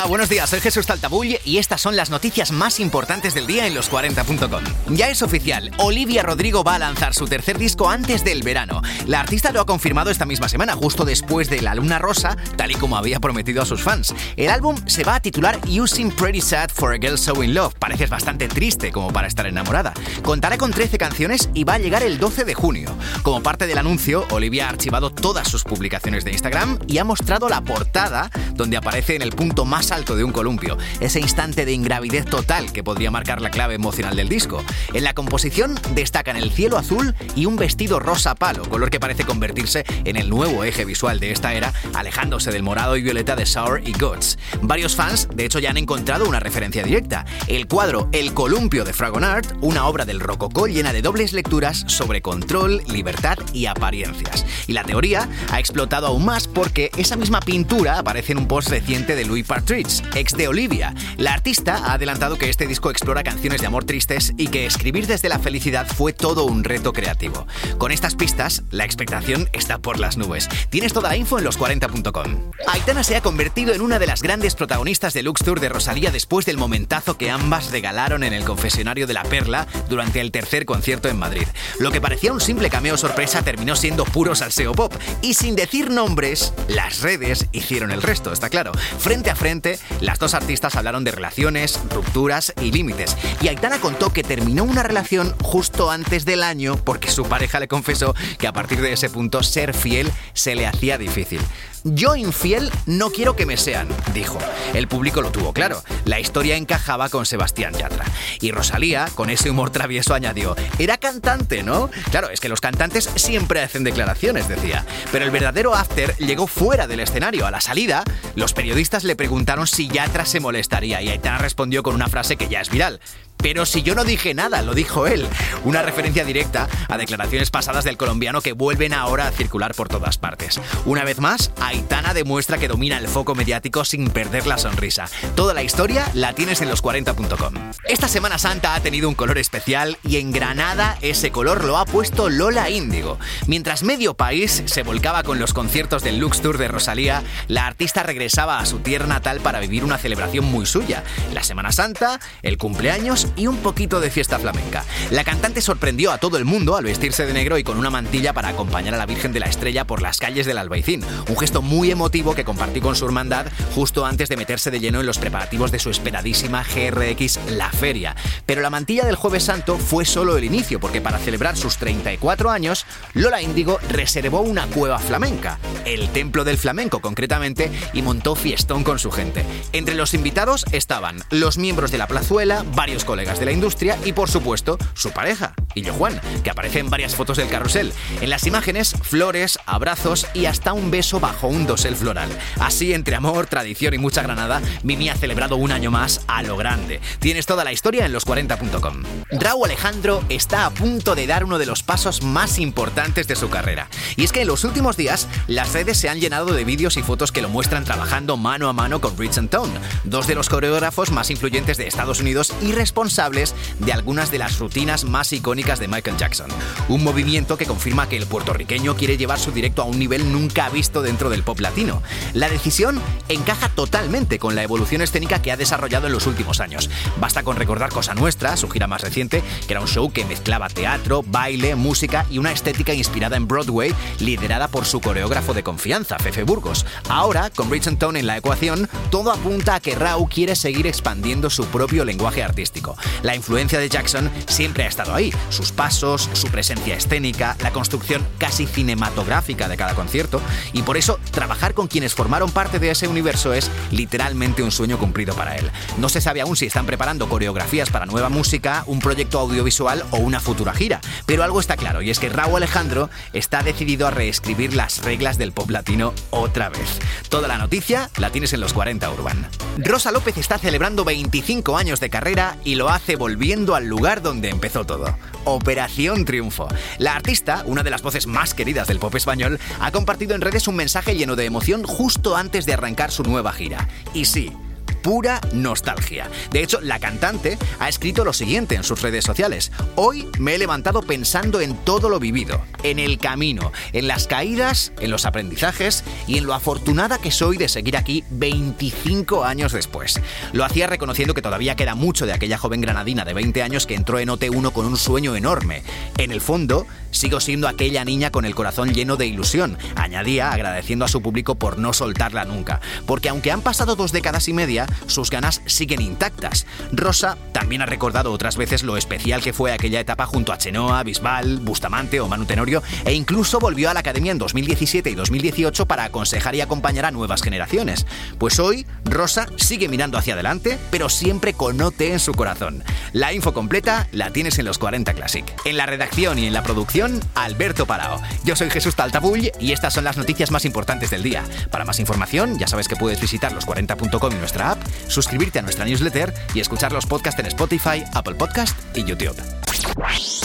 Hola, buenos días, soy Jesús Taltabull y estas son las noticias más importantes del día en los40.com. Ya es oficial, Olivia Rodrigo va a lanzar su tercer disco antes del verano. La artista lo ha confirmado esta misma semana, justo después de La Luna Rosa, tal y como había prometido a sus fans. El álbum se va a titular You Seem Pretty Sad for a Girl So In Love. Pareces bastante triste como para estar enamorada. Contará con 13 canciones y va a llegar el 12 de junio. Como parte del anuncio, Olivia ha archivado todas sus publicaciones de Instagram y ha mostrado la portada donde aparece en el punto más alto de un columpio, ese instante de ingravidez total que podría marcar la clave emocional del disco. En la composición destacan el cielo azul y un vestido rosa palo, color que parece convertirse en el nuevo eje visual de esta era, alejándose del morado y violeta de Sour y Gods. Varios fans, de hecho, ya han encontrado una referencia directa: el cuadro El columpio de Fragonard, una obra del rococó llena de dobles lecturas sobre control, libertad y apariencias. Y la teoría ha explotado aún más porque esa misma pintura aparece en un post reciente de Louis Partridge, ex de Olivia. La artista ha adelantado que este disco explora canciones de amor tristes y que escribir desde la felicidad fue todo un reto creativo. Con estas pistas, la expectación está por las nubes. Tienes toda la info en los40.com. Aitana se ha convertido en una de las grandes protagonistas del Lux Tour de Rosalía después del momentazo que ambas regalaron en el confesionario de la Perla durante el tercer concierto en Madrid. Lo que parecía un simple cameo sorpresa terminó siendo puro salseo pop y, sin decir nombres, las redes hicieron el resto, está claro. Frente a frente, las dos artistas hablaron de relaciones, rupturas y límites. Y Aitana contó que terminó una relación justo antes del año porque su pareja le confesó que a partir de ese punto ser fiel se le hacía difícil. Yo infiel no quiero que me sean, dijo. El público lo tuvo claro. La historia encajaba con Sebastián Yatra. Y Rosalía, con ese humor travieso, añadió: era cantante, ¿no? Claro, es que los cantantes siempre hacen declaraciones, decía. Pero el verdadero after llegó fuera del escenario. A la salida, los periodistas le preguntaron si Yatra se molestaría y Aitana respondió con una frase que ya es viral: pero si yo no dije nada, lo dijo él. Una referencia directa a declaraciones pasadas del colombiano que vuelven ahora a circular por todas partes. Una vez más, Aitana demuestra que domina el foco mediático sin perder la sonrisa. Toda la historia la tienes en los40.com. Esta Semana Santa ha tenido un color especial y en Granada ese color lo ha puesto Lola Índigo. Mientras medio país se volcaba con los conciertos del Lux Tour de Rosalía, la artista regresaba a su tierra natal para vivir una celebración muy suya: la Semana Santa, el cumpleaños y un poquito de fiesta flamenca. La cantante sorprendió a todo el mundo al vestirse de negro y con una mantilla para acompañar a la Virgen de la Estrella por las calles del Albaicín, un gesto muy emotivo que compartió con su hermandad justo antes de meterse de lleno en los preparativos de su esperadísima GRX La Feria. Pero la mantilla del Jueves Santo fue solo el inicio, porque para celebrar sus 34 años, Lola Índigo reservó una cueva flamenca, el Templo del Flamenco concretamente, y montó fiestón con su gente. Entre los invitados estaban los miembros de la Plazuela, varios colegas de la industria y, por supuesto, su pareja, Illo Juan, que aparece en varias fotos del carrusel. En las imágenes, flores, abrazos y hasta un beso bajo un dosel floral. Así, entre amor, tradición y mucha granada, Mimi ha celebrado un año más a lo grande. Tienes toda la historia en los40.com. Rauw Alejandro está a punto de dar uno de los pasos más importantes de su carrera. Y es que en los últimos días, las redes se han llenado de vídeos y fotos que lo muestran trabajando mano a mano con Rich and Tone, dos de los coreógrafos más influyentes de Estados Unidos y responsables de algunas de las rutinas más icónicas de Michael Jackson. Un movimiento que confirma que el puertorriqueño quiere llevar su directo a un nivel nunca visto dentro del pop latino. La decisión encaja totalmente con la evolución escénica que ha desarrollado en los últimos años. Basta con recordar Cosa Nuestra, su gira más reciente, que era un show que mezclaba teatro, baile, música y una estética inspirada en Broadway, liderada por su coreógrafo de confianza, Fefe Burgos. Ahora, con Rich and Tone en la ecuación, todo apunta a que Rauw quiere seguir expandiendo su propio lenguaje artístico. La influencia de Jackson siempre ha estado ahí: sus pasos, su presencia escénica, la construcción casi cinematográfica de cada concierto, y por eso trabajar con quienes formaron parte de ese universo es literalmente un sueño cumplido para él. No se sabe aún si están preparando coreografías para nueva música, un proyecto audiovisual o una futura gira, pero algo está claro, y es que Rauw Alejandro está decidido a reescribir las reglas del pop latino otra vez. Toda la noticia la tienes en los 40 Urban. Rosa López está celebrando 25 años de carrera y lo hace volviendo al lugar donde empezó todo: Operación Triunfo. La artista, una de las voces más queridas del pop español, ha compartido en redes un mensaje lleno de emoción justo antes de arrancar su nueva gira. Y sí, pura nostalgia. De hecho, la cantante ha escrito lo siguiente en sus redes sociales: hoy me he levantado pensando en todo lo vivido, en el camino, en las caídas, en los aprendizajes y en lo afortunada que soy de seguir aquí 25 años después. Lo hacía reconociendo que todavía queda mucho de aquella joven granadina de 20 años que entró en OT1 con un sueño enorme. En el fondo, sigo siendo aquella niña con el corazón lleno de ilusión, añadía, agradeciendo a su público por no soltarla nunca, porque aunque han pasado 2 décadas y media, sus ganas siguen intactas. Rosa también ha recordado otras veces lo especial que fue aquella etapa junto a Chenoa, Bisbal, Bustamante o Manu Tenorio, e incluso volvió a la academia en 2017 y 2018 para aconsejar y acompañar a nuevas generaciones. Pues hoy, Rosa sigue mirando hacia adelante, pero siempre con OT en su corazón. La info completa la tienes en los 40 Classic. En la redacción y en la producción, Alberto Palao. Yo soy Jesús Taltabull y estas son las noticias más importantes del día. Para más información, ya sabes que puedes visitar los40.com y nuestra app, suscribirte a nuestra newsletter y escuchar los podcasts en Spotify, Apple Podcast y YouTube.